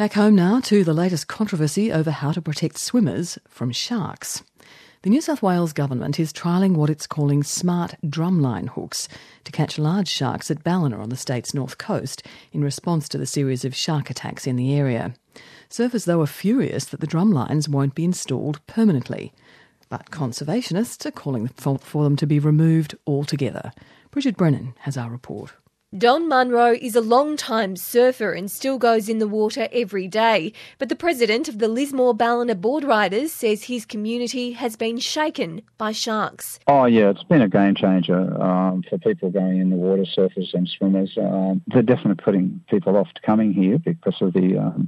Back home now to the latest controversy over how to protect swimmers from sharks. The New South Wales government is trialling what it's calling smart drumline hooks to catch large sharks at Ballina on the state's north coast in response to the series of shark attacks in the area. Surfers, though, are furious that the drumlines won't be installed permanently. But conservationists are calling for them to be removed altogether. Bridget Brennan has our report. Don Munro is a long-time surfer and still goes in the water every day. But the president of the Lismore Ballina Board Riders says his community has been shaken by sharks. Oh yeah, it's been a game changer for people going in the water, surfers and swimmers. They're definitely putting people off coming here because of the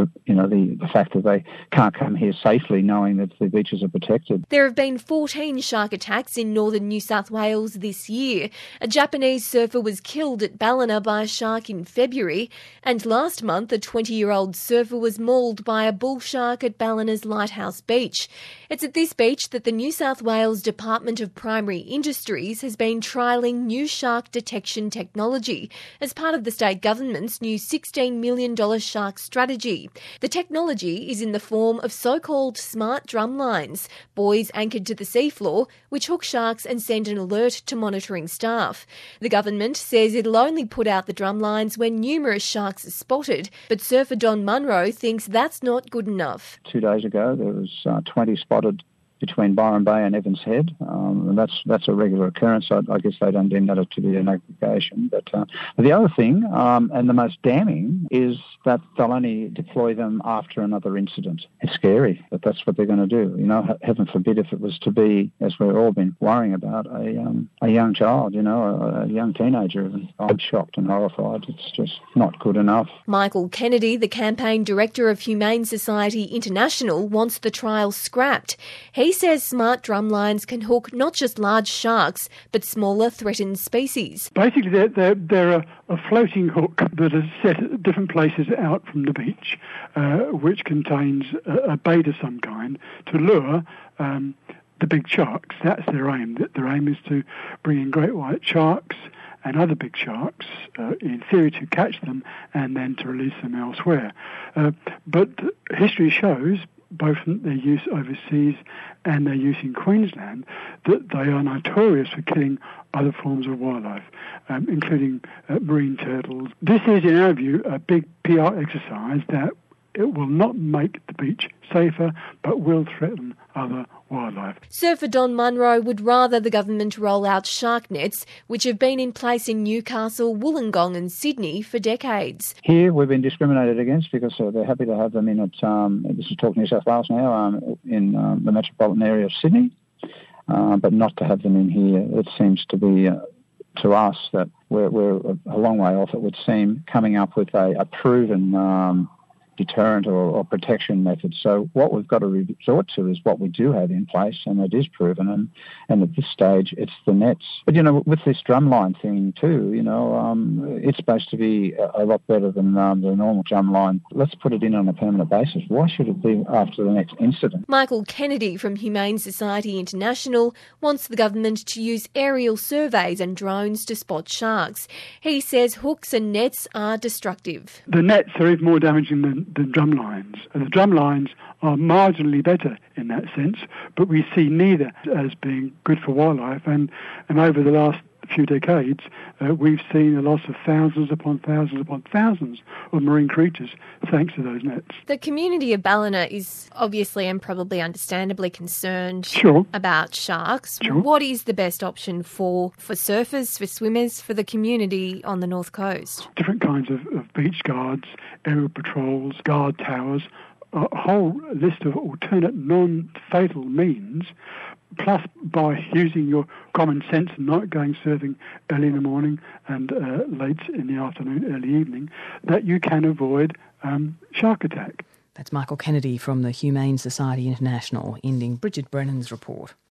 fact that they can't come here safely knowing that the beaches are protected. There have been 14 shark attacks in northern New South Wales this year. A Japanese surfer was killed at Ballina by a shark in February, and last month a 20-year-old surfer was mauled by a bull shark at Ballina's Lighthouse Beach. It's at this beach that the New South Wales Department of Primary Industries has been trialling new shark detection technology as part of the state government's new $16 million shark strategy. The technology is in the form of so-called smart drumlines, buoys anchored to the seafloor, which hook sharks and send an alert to monitoring staff. The government says it'll only put out the drumlines when numerous sharks are spotted, but surfer Don Munro thinks that's not good enough. 2 days ago there was 20 spotted between Byron Bay and Evans Head, and that's a regular occurrence. I guess they don't deem that to be an aggregation. But the other thing, and the most damning, is that they'll only deploy them after another incident. It's scary that that's what they're going to do. You know, heaven forbid if it was to be, as we've all been worrying about, a young child, a young teenager. I'm shocked and horrified. It's just not good enough. Michael Kennedy, the campaign director of Humane Society International, wants the trial scrapped. He says smart drumlines can hook not just large sharks, but smaller threatened species. Basically, they're a floating hook that is set at different places out from the beach, which contains a bait of some kind to lure the big sharks. That's their aim. Their aim is to bring in great white sharks and other big sharks, in theory to catch them and then to release them elsewhere. But history shows, both from their use overseas and their use in Queensland, that they are notorious for killing other forms of wildlife, including marine turtles. This is, in our view, a big PR exercise that it will not make the beach safer, but will threaten other wildlife. Surfer Don Munro would rather the government roll out shark nets, which have been in place in Newcastle, Wollongong and Sydney for decades. Here we've been discriminated against because they're happy to have them in at, this is talking New South Wales now, in the metropolitan area of Sydney, but not to have them in here. It seems to be, to us, that we're a long way off, it would seem, coming up with a proven deterrent or protection method. So what we've got to resort to is what we do have in place, and it is proven, and at this stage it's the nets. But with this drumline thing too, it's supposed to be a lot better than the normal drumline. Let's put it in on a permanent basis. Why should it be after the next incident? Michael Kennedy from Humane Society International wants the government to use aerial surveys and drones to spot sharks. He says hooks and nets are destructive. The nets are even more damaging than drum lines. And the drum lines are marginally better in that sense, but we see neither as being good for wildlife. And over the last few decades, we've seen a loss of thousands upon thousands upon thousands of marine creatures thanks to those nets. The community of Ballina is obviously and probably understandably concerned about sharks. Sure. What is the best option for surfers, for swimmers, for the community on the north coast? Different kinds of beach guards, aerial patrols, guard towers, a whole list of alternate non-fatal means, plus by using your common sense and not going surfing early in the morning and late in the afternoon, early evening, that you can avoid shark attack. That's Michael Kennedy from the Humane Society International, ending Bridget Brennan's report.